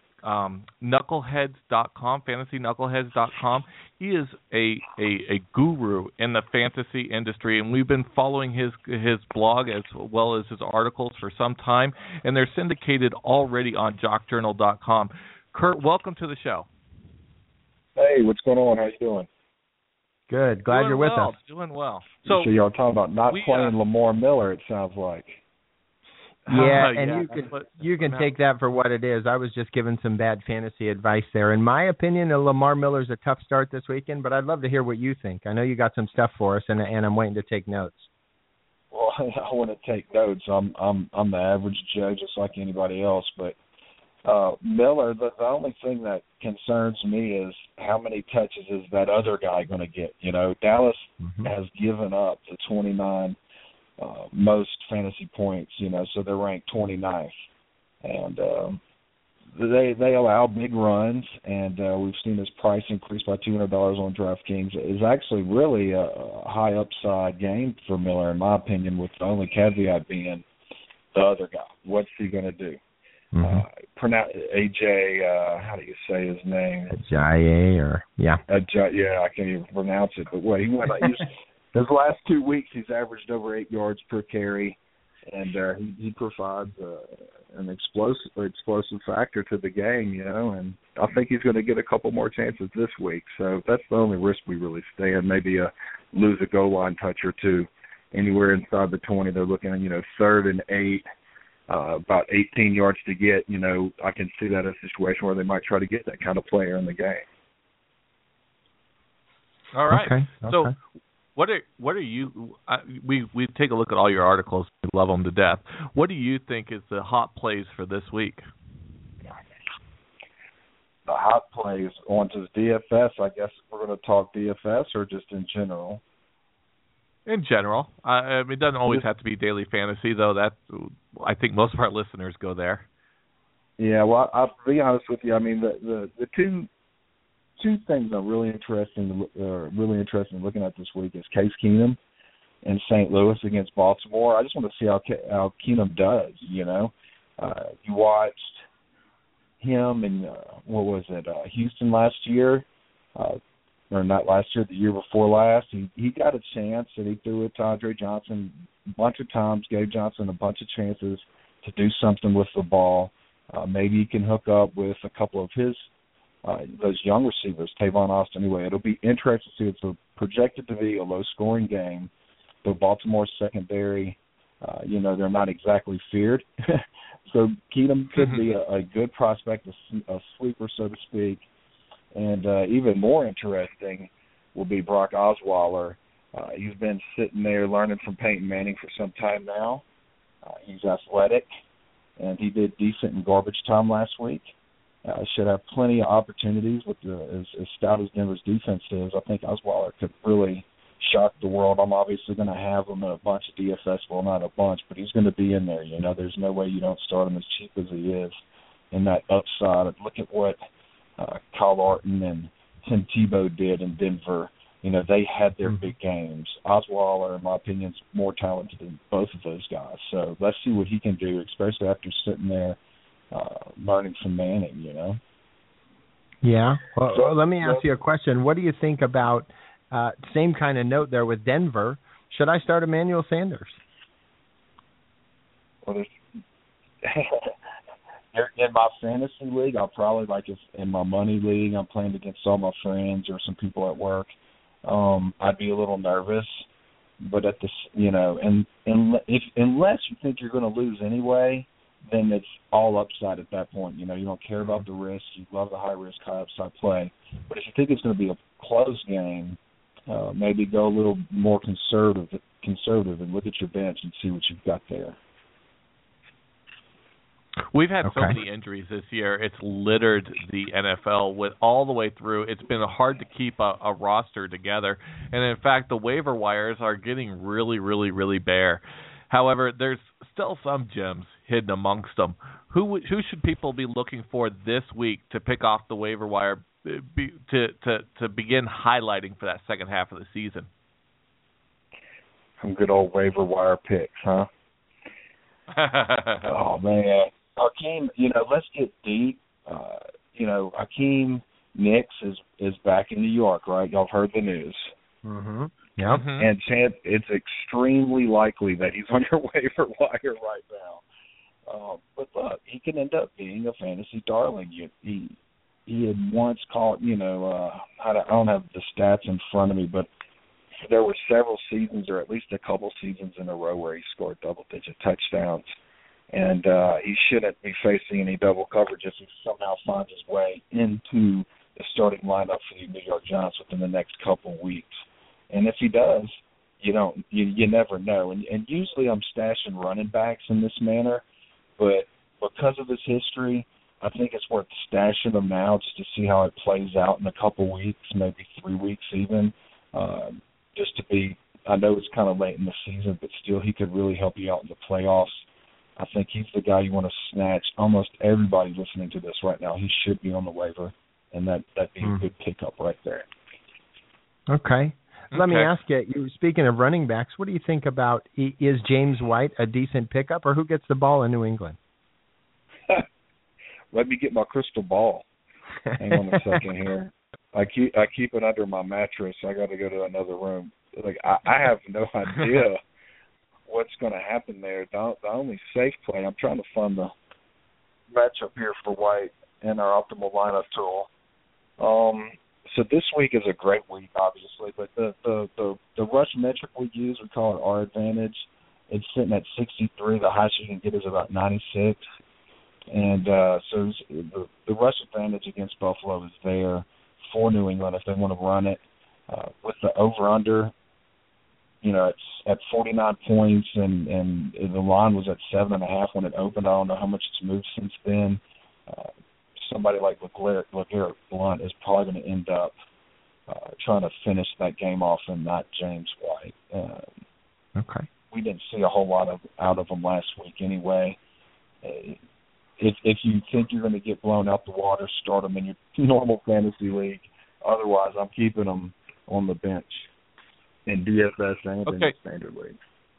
Knuckleheads.com, FantasyKnuckleheads.com. He is a guru in the fantasy industry, and we've been following his blog as well as his articles for some time, and they're syndicated already on JockJournal.com. Kurt, welcome to the show. Hey, what's going on? How you doing? Good. Glad you're with us. Doing well. So y'all talking about not playing Lamar Miller, it sounds like. Yeah, and you can take that for what it is. I was just giving some bad fantasy advice there. In my opinion, Lamar Miller's a tough start this weekend, but I'd love to hear what you think. I know you got some stuff for us, and I'm waiting to take notes. Well, I want to take notes. I'm the average Joe, just like anybody else, but Miller, the only thing that concerns me is how many touches is that other guy going to get. You know, Dallas has given up the 29 most fantasy points, you know, so they're ranked 29th. And they allow big runs, and we've seen his price increase by $200 on DraftKings. It's actually really a high upside game for Miller, in my opinion, with the only caveat being the other guy. What's he going to do? Pronounce AJ, how do you say his name? Ajayi yeah, I can't even pronounce it. But what he went, his last 2 weeks, he's averaged over 8 yards per carry, and he provides an explosive factor to the game, you know. And I think he's going to get a couple more chances this week. So that's the only risk we really stand. Maybe lose a goal line touch or two, anywhere inside the 20. They're looking at 3rd and 8. About 18 yards to get, you know, I can see that as a situation where they might try to get that kind of player in the game. All right. Okay. So what are you we take a look at all your articles. We love them to death. What do you think is the hot plays for this week? The hot plays onto the DFS, I guess we're going to talk DFS or just in general? In general. I mean, it doesn't always have to be daily fantasy, though. I think most of our listeners go there. Yeah, well, I'll be honest with you. I mean, the two things I'm really interested in looking at this week is Case Keenum in St. Louis against Baltimore. I just want to see how Keenum does, you know. You watched him in, Houston last year, or not last year, the year before last. He got a chance, and he threw it to Andre Johnson a bunch of times, gave Johnson a bunch of chances to do something with the ball. Maybe he can hook up with a couple of his those young receivers, Tavon Austin. Anyway, it'll be interesting to see. It's projected to be a low-scoring game, but Baltimore's secondary, they're not exactly feared. So Keenum could be a good prospect, a sleeper, so to speak. And even more interesting will be Brock Osweiler. He's been sitting there learning from Peyton Manning for some time now. He's athletic, and he did decent in garbage time last week. Should have plenty of opportunities with as stout as Denver's defense is. I think Osweiler could really shock the world. I'm obviously going to have him in a bunch of DFS. Well, not a bunch, but he's going to be in there. You know, there's no way you don't start him as cheap as he is in that upside. Look at what Kyle Orton and Tim Tebow did in Denver. You know, they had their big games. Osweiler, in my opinion, is more talented than both of those guys. So let's see what he can do, especially after sitting there learning from Manning, you know. Yeah. Well, let me ask you a question. What do you think about, same kind of note there with Denver, should I start Emmanuel Sanders? Well, in my fantasy league, I'll probably, like, if in my money league, I'm playing against all my friends or some people at work, I'd be a little nervous. But at this, and unless you think you're going to lose anyway, then it's all upside at that point. You don't care about the risk. You love the high risk, high upside play. But if you think it's going to be a close game, maybe go a little more conservative and look at your bench and see what you've got there. We've had so many injuries this year. It's littered the NFL with all the way through. It's been hard to keep a roster together. And, in fact, the waiver wires are getting really, really, really bare. However, there's still some gems hidden amongst them. Who should people be looking for this week to pick off the waiver wire to begin highlighting for that second half of the season? Some good old waiver wire picks, huh? Oh, man. Akeem, let's get deep. Akeem Nicks is back in New York, right? Y'all heard the news. Mm-hmm. Yeah. And it's extremely likely that he's on your waiver wire right now. But look, he can end up being a fantasy darling. He had once caught, I don't have the stats in front of me, but there were several seasons, or at least a couple seasons in a row, where he scored double-digit touchdowns. And he shouldn't be facing any double coverage if he somehow finds his way into the starting lineup for the New York Giants within the next couple weeks. And if he does, you never know. And usually I'm stashing running backs in this manner, but because of his history, I think it's worth stashing him now just to see how it plays out in a couple weeks, maybe 3 weeks even, just to be. I know it's kind of late in the season, but still he could really help you out in the playoffs. I think he's the guy you want to snatch. Almost everybody listening to this right now, he should be on the waiver, and that'd be a good pickup right there. Okay. Let me ask you, speaking of running backs, what do you think about, is James White a decent pickup, or who gets the ball in New England? Let me get my crystal ball. Hang on a second here. I keep it under my mattress. I got to go to another room. Like I have no idea what's going to happen there. The only safe play, I'm trying to find the matchup here for White in our optimal lineup tool. So this week is a great week, obviously, but the rush metric we use, we call it our advantage. It's sitting at 63. The highest you can get is about 96. And so the rush advantage against Buffalo is there for New England if they want to run it. With the over-under, it's at 49 points, and the line was at 7.5 when it opened. I don't know how much it's moved since then. Somebody like LeGarrette Blount is probably going to end up trying to finish that game off and not James White. Okay. We didn't see a whole lot out of him last week anyway. If you think you're going to get blown out the water, start him in your normal fantasy league. Otherwise, I'm keeping him on the bench in DFS and in the standard league.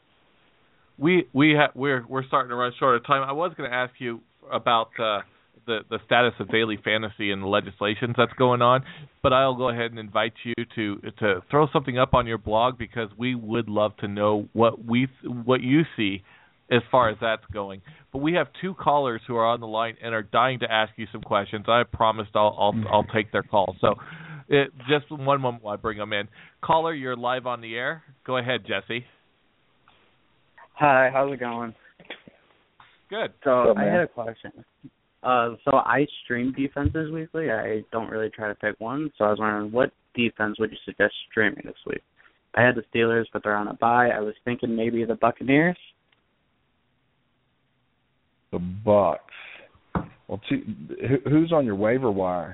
We're starting to run short of time. I was going to ask you about the status of daily fantasy and the legislations that's going on, but I'll go ahead and invite you to throw something up on your blog, because we would love to know what you see as far as that's going. But we have two callers who are on the line and are dying to ask you some questions. I promised I'll take their call. So just one moment while I bring them in. Caller, you're live on the air. Go ahead, Jesse. Hi, how's it going? Good. So I had a question. So I stream defenses weekly. I don't really try to pick one. So I was wondering, what defense would you suggest streaming this week? I had the Steelers, but they're on a bye. I was thinking maybe the Buccaneers. The Bucs. Well, who's on your waiver wire?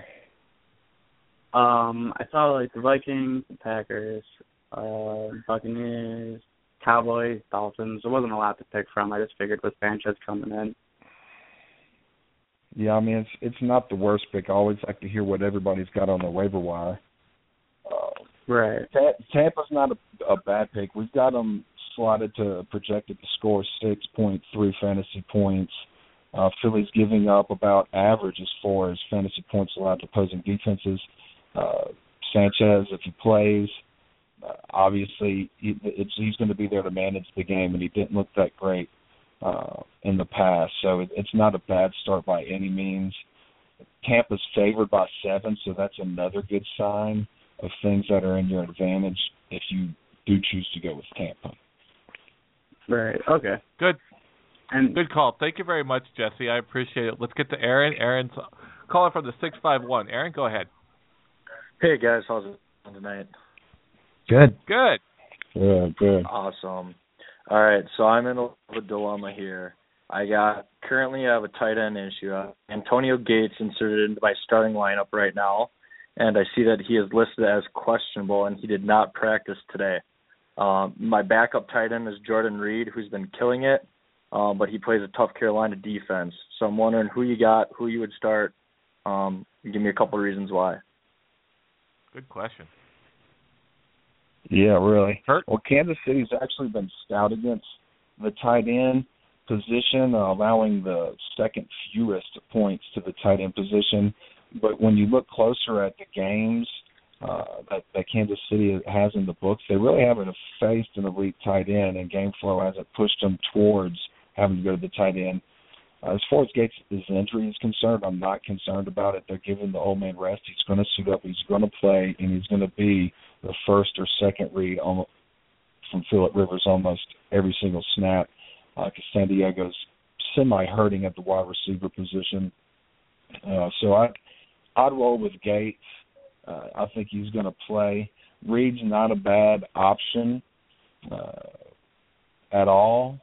I saw like the Vikings, the Packers, Buccaneers, Cowboys, Dolphins. There wasn't a lot to pick from. I just figured with Sanchez coming in. Yeah, I mean, it's not the worst pick. I always like to hear what everybody's got on the waiver wire. Right. Tampa's not a bad pick. We've got them slotted to projected to score 6.3 fantasy points. Philly's giving up about average as far as fantasy points allowed to opposing defenses. Sanchez, if he plays, obviously he's going to be there to manage the game, and he didn't look that great in the past, so it's not a bad start by any means. Tampa's favored by 7, so that's another good sign of things that are in your advantage if you do choose to go with Tampa. Right. Okay. Good. And good call. Thank you very much, Jesse. I appreciate it. Let's get to Aaron. Aaron's calling from the 651. Aaron, go ahead. Hey guys, how's it going tonight? Good. Good. Yeah, good. Awesome. All right, so I'm in a dilemma here. I have a tight end issue. Antonio Gates inserted into my starting lineup right now, and I see that he is listed as questionable, and he did not practice today. My backup tight end is Jordan Reed, who's been killing it, but he plays a tough Carolina defense. So I'm wondering who you got, who you would start. Give me a couple of reasons why. Good question. Yeah, really. Well, Kansas City's actually been stout against the tight end position, allowing the second fewest points to the tight end position. But when you look closer at the games that Kansas City has in the books, they really haven't faced an elite tight end, and game flow hasn't pushed them towards having to go to the tight end. As far as Gates' injury is concerned, I'm not concerned about it. They're giving the old man rest. He's going to suit up. He's going to play, and he's going to be the first or second read from Phillip Rivers almost every single snap, because San Diego's semi-hurting at the wide receiver position. So I'd roll with Gates. I think he's going to play. Reed's not a bad option at all.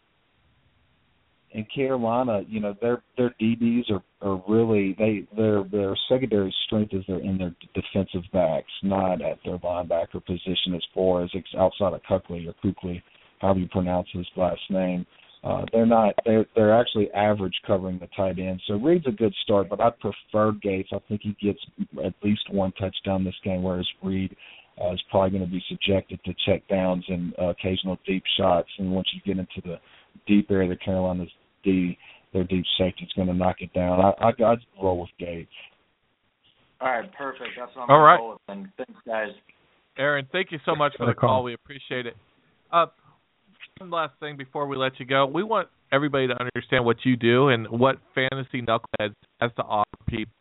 In Carolina, their DBs are really their secondary strength is in their defensive backs, not at their linebacker position as far as outside of Kuechly, however you pronounce his last name. They're actually average covering the tight end. So Reed's a good start, but I prefer Gates. I think he gets at least one touchdown this game, whereas Reed is probably going to be subjected to check downs and occasional deep shots. And once you get into the deep area, the Carolina's their deep safety is going to knock it down. I'd roll with Gates. All right, perfect. That's what I'm All right. roll with. And thanks, guys. Aaron, thank you so much for the call. We appreciate it. One last thing before we let you go. We want everybody to understand what you do and what Fantasy Knuckleheads has to offer people.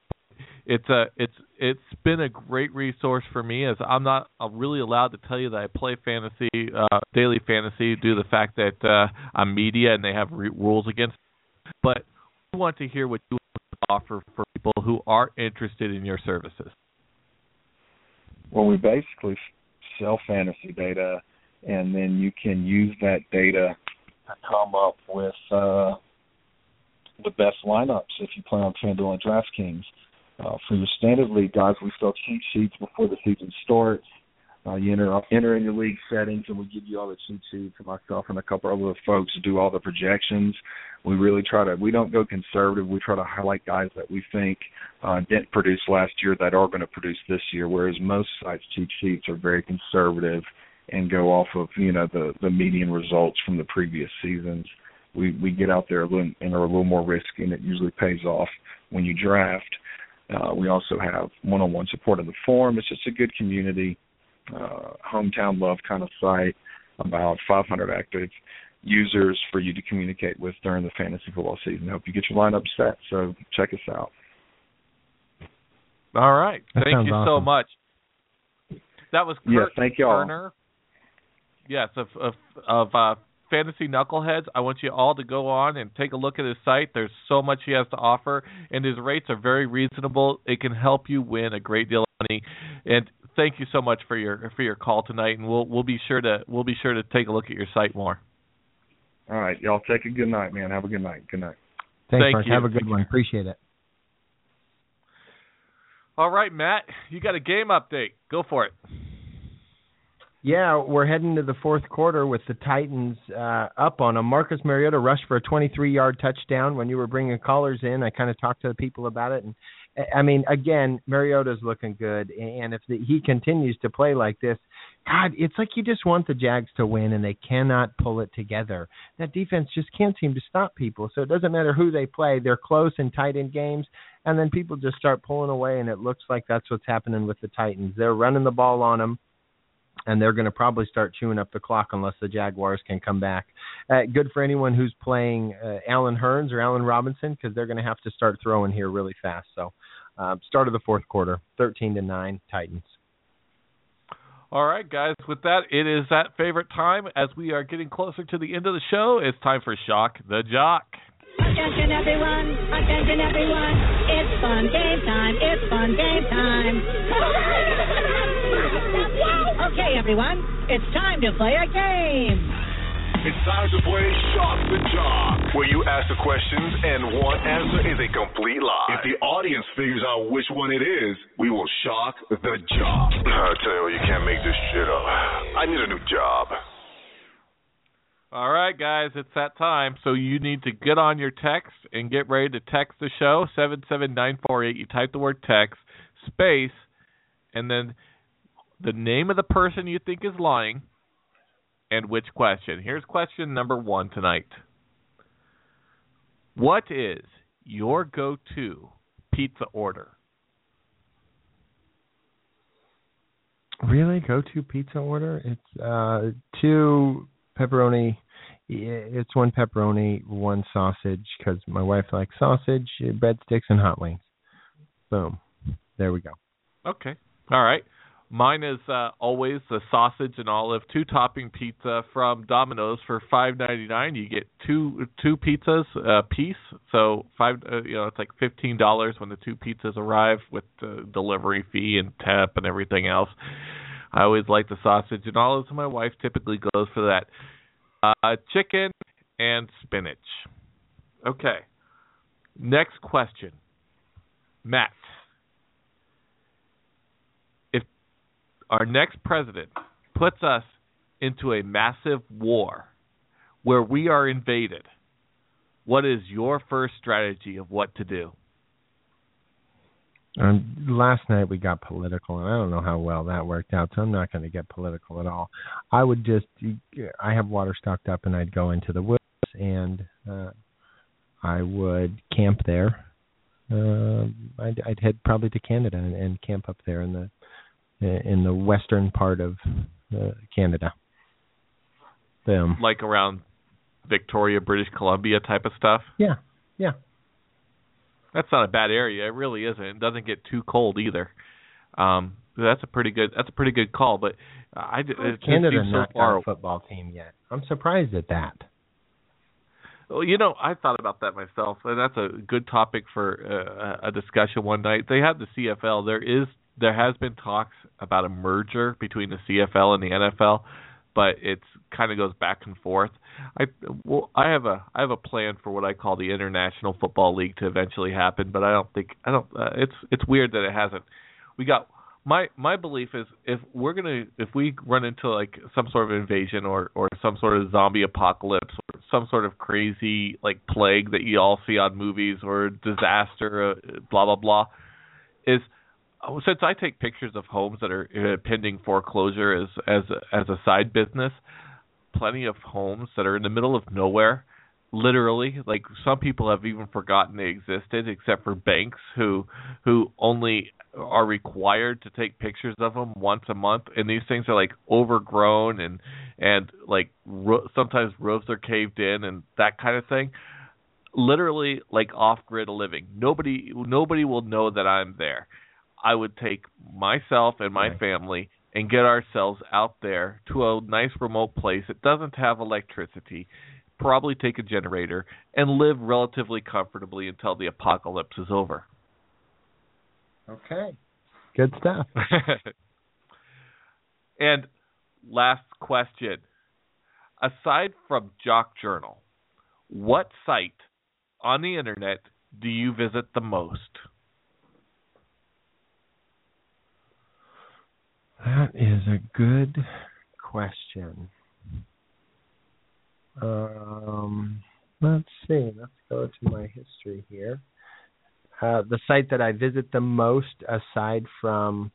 It's been a great resource for me, as I'm not really allowed to tell you that I play fantasy, daily fantasy, due to the fact that I'm media and they have rules against it. But we want to hear what you offer for people who are interested in your services. Well, we basically sell fantasy data, and then you can use that data to come up with the best lineups if you play on FanDuel and DraftKings. For your standard league guys, we sell cheat sheets before the season starts. You enter in your league settings, and we give you all the cheat sheets. And myself and a couple of other folks do all the projections. We really we don't go conservative. We try to highlight guys that we think didn't produce last year that are going to produce this year, whereas most sites' cheat sheets are very conservative and go off of, the median results from the previous seasons. We get out there and are a little more risky, and it usually pays off when you draft. We also have one-on-one support in the forum. It's just a good community, hometown love kind of site, about 500 active users for you to communicate with during the fantasy football season. I hope you get your lineup set, so check us out. All right. Thank you awesome. so much. That was Kurt thank you all. Turner. Yes, of Fantasy Knuckleheads. I want you all to go on and take a look at his site. There's so much he has to offer, and his rates are very reasonable. It can help you win a great deal of money. And thank you so much for your call tonight. And we'll be sure to take a look at your site more. All right, y'all take a good night, man. Have a good night. Good night. Thanks, Thank Mark. you. Have a good one. Appreciate it. All right, Matt, you got a game update. Go for it. Yeah, we're heading to the fourth quarter with the Titans up on them. Marcus Mariota rushed for a 23-yard touchdown. When you were bringing callers in, I kind of talked to the people about it. And I mean, again, Mariota's looking good. And if he continues to play like this, God, it's like you just want the Jags to win, and they cannot pull it together. That defense just can't seem to stop people. So it doesn't matter who they play. They're close and tight in games, and then people just start pulling away, and it looks like that's what's happening with the Titans. They're running the ball on them. and they're going to probably start chewing up the clock unless the Jaguars can come back. Good for anyone who's playing Allen Hurns or Allen Robinson, because they're going to have to start throwing here really fast. So start of the fourth quarter, 13-9 Titans. All right, guys. With that, it is that favorite time as we are getting closer to the end of the show. It's time for Shock the Jock. Attention everyone, it's fun game time, Okay everyone, it's time to play a game. It's time to play Shock the Jock, where you ask the questions and one answer is a complete lie. If the audience figures out which one it is, we will shock the jock. I tell you, you can't make this shit up. I need a new job. All right, guys, it's that time. So you need to get on your text and get ready to text the show, 77948. You type the word text, space, and then the name of the person you think is lying and which question. Here's question number 1 tonight. What is your go-to pizza order? Really? Go-to pizza order? It's 2... pepperoni. It's 1 pepperoni, 1 sausage, because my wife likes sausage, breadsticks, and hot wings. Boom. There we go. Okay. All right. Mine is always the sausage and olive 2-topping pizza from Domino's for $5.99. You get two pizzas a piece, so it's like $15 when the 2 pizzas arrive with the delivery fee and tip and everything else. I always like the sausage and olives, and my wife typically goes for that. Chicken and spinach. Okay. Next question. Matt, if our next president puts us into a massive war where we are invaded, what is your first strategy of what to do? Last night we got political, and I don't know how well that worked out, so I'm not going to get political at all. I have water stocked up, and I'd go into the woods, and I would camp there. I'd head probably to Canada and camp up there in the western part of Canada. Like around Victoria, British Columbia type of stuff? Yeah. That's not a bad area. It really isn't. It doesn't get too cold either. That's a pretty good call. But Canada's not got a football team yet. I'm surprised at that. Well, I thought about that myself, and that's a good topic for a discussion one night. They have the CFL. There has been talks about a merger between the CFL and the NFL, but it's kind of goes back and forth. I have a plan for what I call the International Football League to eventually happen, but it's weird that it hasn't. My belief is if we run into like some sort of invasion or some sort of zombie apocalypse or some sort of crazy like plague that you all see on movies or disaster, blah blah blah, is since I take pictures of homes that are pending foreclosure as a side business, plenty of homes that are in the middle of nowhere, literally, like some people have even forgotten they existed, except for banks who only are required to take pictures of them once a month, and these things are like overgrown and like sometimes roofs are caved in and that kind of thing. Literally, like off-grid living. Nobody will know that I'm there. I would take myself and my family and get ourselves out there to a nice remote place that doesn't have electricity, probably take a generator, and live relatively comfortably until the apocalypse is over. Okay. Good stuff. And last question. Aside from Jock Journal, what site on the internet do you visit the most? That is a good question. Let's see. Let's go to my history here. The site that I visit the most, aside from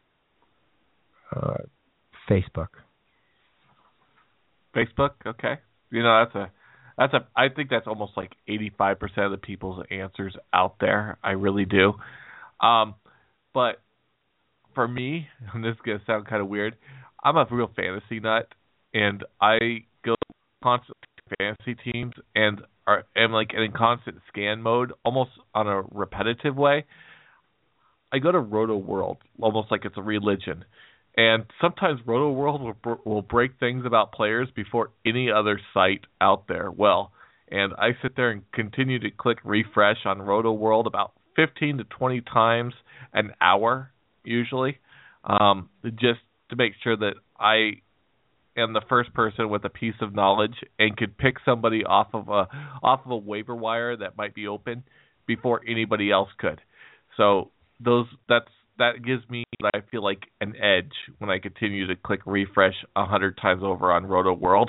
Facebook. Facebook, okay. That's a. I think that's almost like 85% of the people's answers out there. I really do. But for me, and this is gonna sound kind of weird, I'm a real fantasy nut, and I go constantly to fantasy teams and am like in constant scan mode, almost on a repetitive way. I go to Roto World almost like it's a religion, and sometimes Roto World will break things about players before any other site out there will. And I sit there and continue to click refresh on Roto World about 15 to 20 times an hour, usually, just to make sure that I am the first person with a piece of knowledge and could pick somebody off of a waiver wire that might be open before anybody else could. So that gives me, I feel like, an edge when I continue to click refresh 100 times over on Roto World.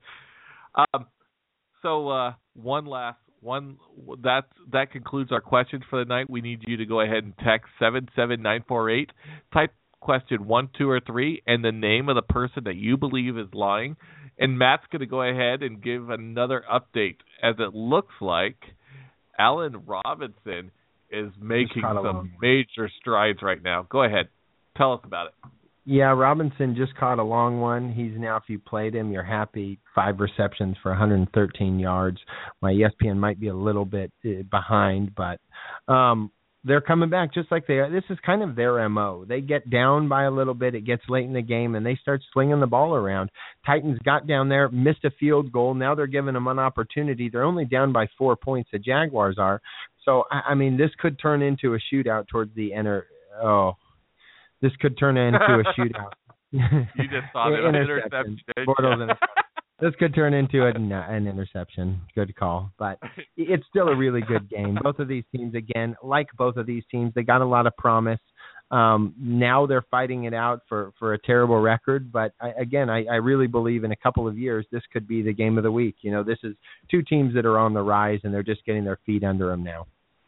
So one last one. That concludes our questions for the night. We need you to go ahead and text 77948. Type question 1, 2, or 3 and the name of the person that you believe is lying. And Matt's going to go ahead and give another update, as it looks like Allen Robinson is making some major strides right now. Go ahead. Tell us about it. Yeah, Robinson just caught a long one. He's now, if you played him, you're happy. 5 receptions for 113 yards. My ESPN might be a little bit behind, but they're coming back just like they are. This is kind of their MO. They get down by a little bit. It gets late in the game, and they start slinging the ball around. Titans got down there, missed a field goal. Now they're giving them an opportunity. They're only down by 4 points. The Jaguars are. So, I mean, this could turn into a shootout towards the end. This could turn into a shootout. You just saw an interception. This could turn into an interception. Good call. But it's still a really good game. Both of these teams, again, like both of these teams, they got a lot of promise. Now they're fighting it out for a terrible record. But, I really believe in a couple of years this could be the game of the week. You know, this is two teams that are on the rise, and they're just getting their feet under them now.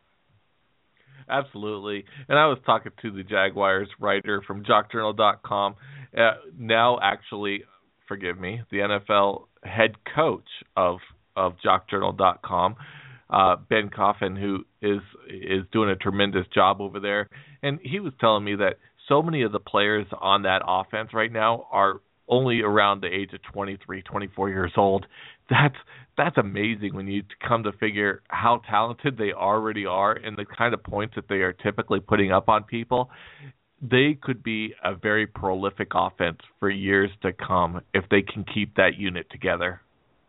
Absolutely. And I was talking to the Jaguars writer from JockJournal.com. Now, actually, forgive me, the NFL head coach of JockJournal.com, Ben Coffin, who is doing a tremendous job over there. And he was telling me that so many of the players on that offense right now are only around the age of 23, 24 years old. That's amazing when you come to figure how talented they already are and the kind of points that they are typically putting up on people. They could be a very prolific offense for years to come if they can keep that unit together.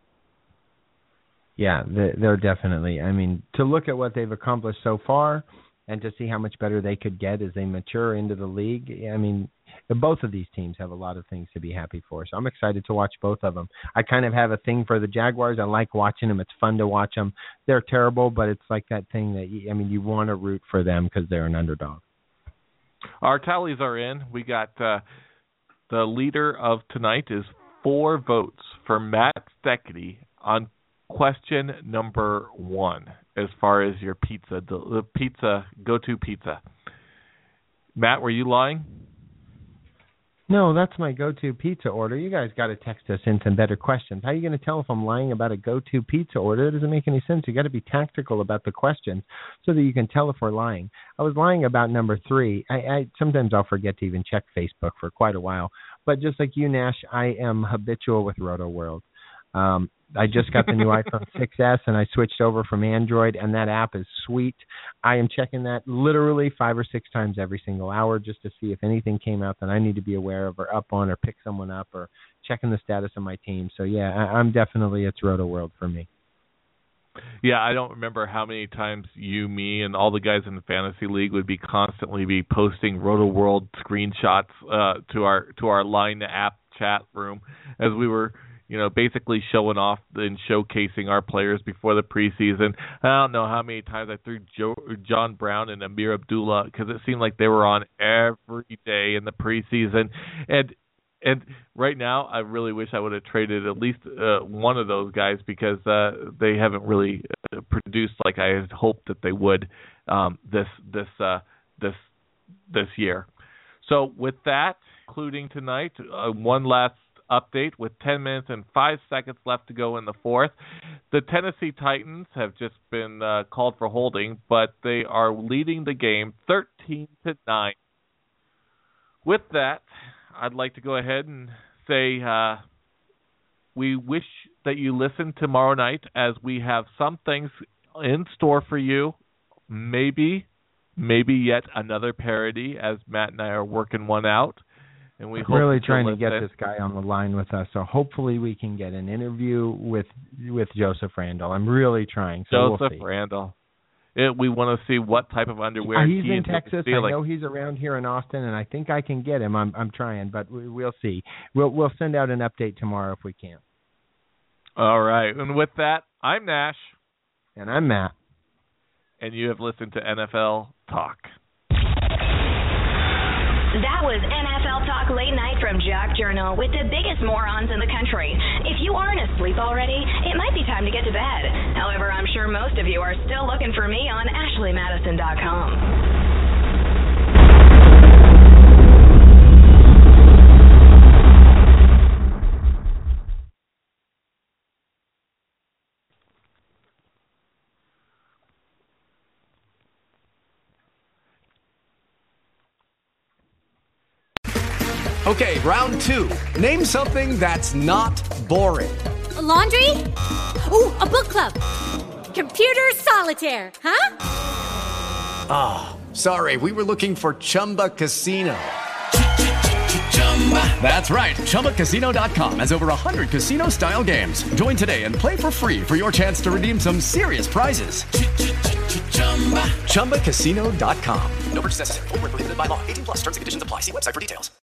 Yeah, they're definitely. I mean, to look at what they've accomplished so far and to see how much better they could get as they mature into the league, I mean, both of these teams have a lot of things to be happy for. So I'm excited to watch both of them. I kind of have a thing for the Jaguars. I like watching them. It's fun to watch them. They're terrible, but it's like that thing that, you want to root for them because they're an underdog. Our tallies are in. We got the leader of tonight is 4 votes for Matt Steckity on question number 1 as far as your go-to pizza. Matt, were you lying? No, that's my go-to pizza order. You guys got to text us in some better questions. How are you going to tell if I'm lying about a go-to pizza order? It doesn't make any sense. You got to be tactical about the questions so that you can tell if we're lying. I was lying about number 3. I sometimes I'll forget to even check Facebook for quite a while. But just like you, Nash, I am habitual with Roto World. I just got the new iPhone 6S, and I switched over from Android, and that app is sweet. I am checking that literally 5 or 6 times every single hour just to see if anything came out that I need to be aware of or up on or pick someone up or checking the status of my team. So, yeah, I'm definitely, it's Roto World for me. Yeah, I don't remember how many times you, me, and all the guys in the fantasy league would be constantly posting Roto World screenshots to our Line app chat room as we were basically showing off and showcasing our players before the preseason. I don't know how many times I threw John Brown and Amir Abdullah because it seemed like they were on every day in the preseason. And right now, I really wish I would have traded at least one of those guys because they haven't really produced like I had hoped that they would this year. So with that, including tonight, one last update with 10 minutes and 5 seconds left to go in the fourth. The Tennessee Titans have just been called for holding, but they are leading the game 13-9. With that, I'd like to go ahead and say we wish that you listen tomorrow night, as we have some things in store for you. Maybe yet another parody, as Matt and I are working one out. And we hope really trying to get this guy on the line with us, so hopefully we can get an interview with Joseph Randall. I'm really trying. So Joseph Randall. We want to see what type of underwear he's he in Texas. stealing. I know he's around here in Austin, and I think I can get him. I'm trying, but we'll see. We'll send out an update tomorrow if we can. All right. And with that, I'm Nash. And I'm Matt. And you have listened to NFL Talk. That was NFL Talk Late Night from Jock Journal with the biggest morons in the country. If you aren't asleep already, it might be time to get to bed. However, I'm sure most of you are still looking for me on AshleyMadison.com. Okay, round two. Name something that's not boring. A laundry? Ooh, a book club. Computer solitaire, huh? Ah, oh, sorry, we were looking for Chumba Casino. That's right, ChumbaCasino.com has over 100 casino-style games. Join today and play for free for your chance to redeem some serious prizes. ChumbaCasino.com. No purchase necessary. Void where prohibited by law. 18+ terms and conditions apply. See website for details.